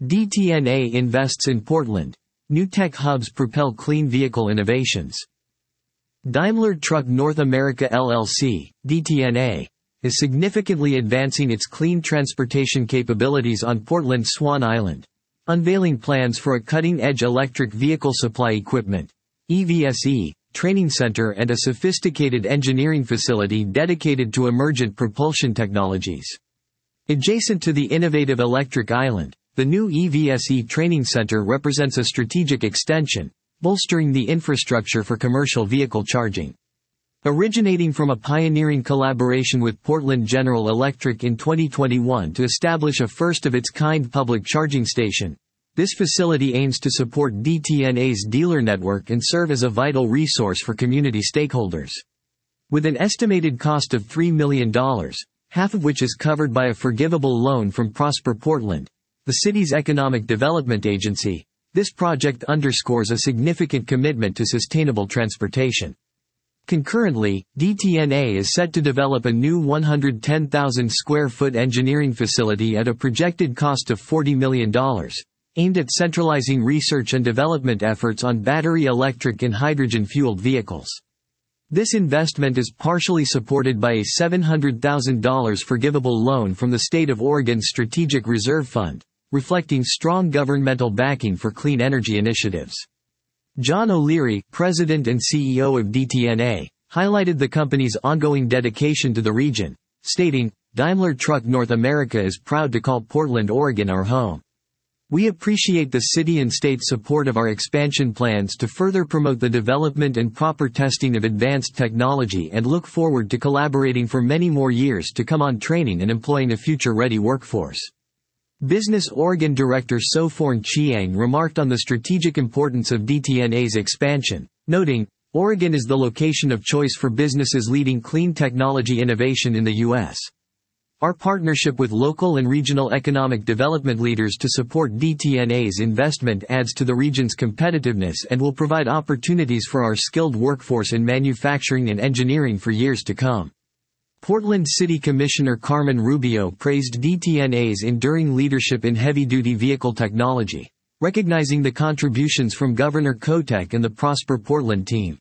DTNA invests in Portland. New tech hubs propel clean vehicle innovations. Daimler Truck North America LLC, DTNA, is significantly advancing its clean transportation capabilities on Portland's Swan Island, unveiling plans for a cutting-edge electric vehicle supply equipment (EVSE) training center and a sophisticated engineering facility dedicated to emergent propulsion technologies. Adjacent to the innovative Electric Island, the new EVSE training center represents a strategic extension, bolstering the infrastructure for commercial vehicle charging. Originating from a pioneering collaboration with Portland General Electric in 2021 to establish a first-of-its-kind public charging station, this facility aims to support DTNA's dealer network and serve as a vital resource for community stakeholders. With an estimated cost of $3 million, half of which is covered by a forgivable loan from Prosper Portland, the city's economic development agency, this project underscores a significant commitment to sustainable transportation. Concurrently, DTNA is set to develop a new 110,000 square foot engineering facility at a projected cost of $40 million, aimed at centralizing research and development efforts on battery electric and hydrogen-fueled vehicles. This investment is partially supported by a $700,000 forgivable loan from the State of Oregon's Strategic Reserve Fund, reflecting strong governmental backing for clean energy initiatives. John O'Leary, president and CEO of DTNA, highlighted the company's ongoing dedication to the region, stating, "Daimler Truck North America is proud to call Portland, Oregon our home. We appreciate the city and state's support of our expansion plans to further promote the development and proper testing of advanced technology and look forward to collaborating for many more years to come on training and employing a future-ready workforce." Business Oregon Director Sophorn Chiang remarked on the strategic importance of DTNA's expansion, noting, "Oregon is the location of choice for businesses leading clean technology innovation in the U.S. Our partnership with local and regional economic development leaders to support DTNA's investment adds to the region's competitiveness and will provide opportunities for our skilled workforce in manufacturing and engineering for years to come." Portland City Commissioner Carmen Rubio praised DTNA's enduring leadership in heavy-duty vehicle technology, recognizing the contributions from Governor Kotek and the Prosper Portland team.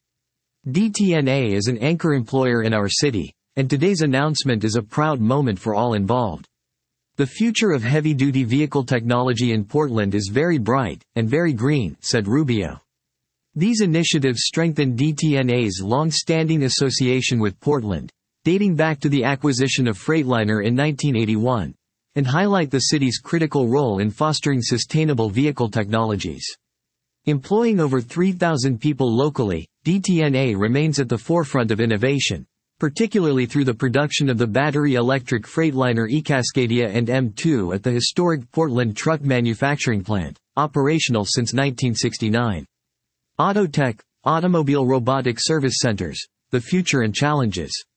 DTNA is an anchor employer in our city, and today's announcement is a proud moment for all involved. "The future of heavy-duty vehicle technology in Portland is very bright, and very green," said Rubio. These initiatives strengthen DTNA's long-standing association with Portland, dating back to the acquisition of Freightliner in 1981, and highlight the city's critical role in fostering sustainable vehicle technologies. Employing over 3,000 people locally, DTNA remains at the forefront of innovation, particularly through the production of the battery-electric Freightliner eCascadia and M2 at the historic Portland Truck Manufacturing Plant, operational since 1969. Autotech, Automobile Robotic Service Centers, the future and challenges.